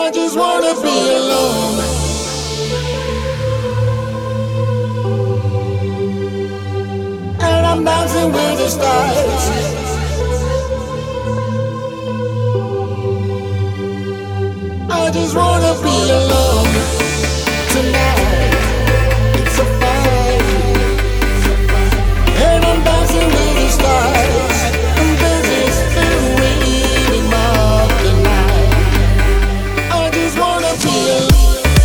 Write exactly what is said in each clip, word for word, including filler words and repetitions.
I just wanna be alone. And I'm dancing with the stars. I just wanna be alone tonight. It's a fight. And I'm dancing with the stars. And this is the rhythm of the night. I just wanna be alone.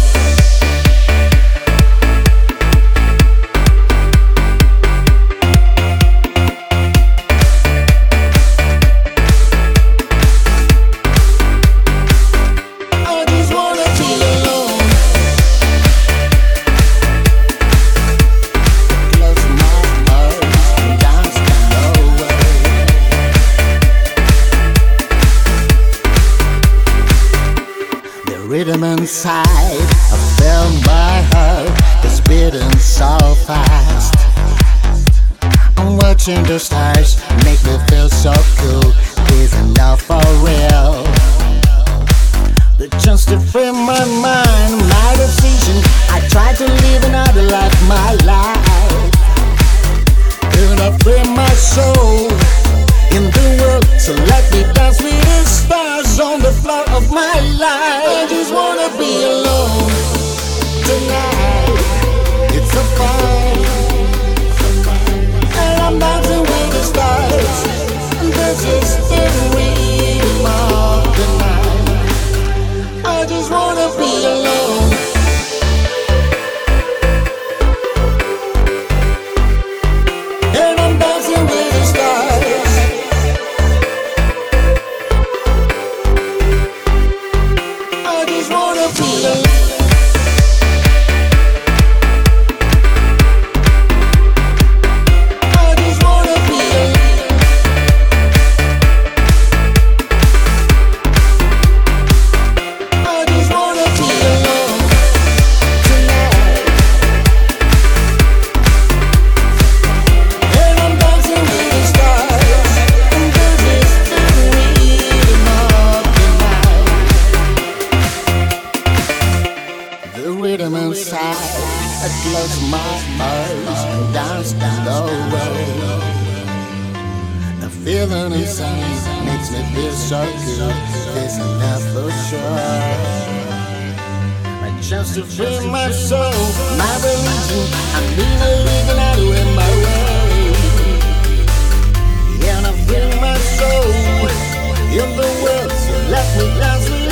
Rhythm inside, I felt my heart is beating so fast. I'm watching the stars, make me feel so cool. Is enough for real. The chance to free my mind, my decision. I try to live another life, my life. And I free my soul in the world, so let me dance with the stars on the floor of my life. I just wanna be alone tonight. It's a fight, and I'm dancing with the stars. And this is the rhythm of the night. I just wanna be alone. And I'm dancing with the stars. I just wanna be alone. I just wanna be alone. I just wanna be alone tonight. And I'm dancing with the stars. And this is the rhythm of the night. The rhythm inside, I close my eyes and dance the way. The feeling inside makes me feel so good. This enough for sure. A chance to free my soul, my religion. I'm even living out in my way. And I feel my soul in the world, so let me dance with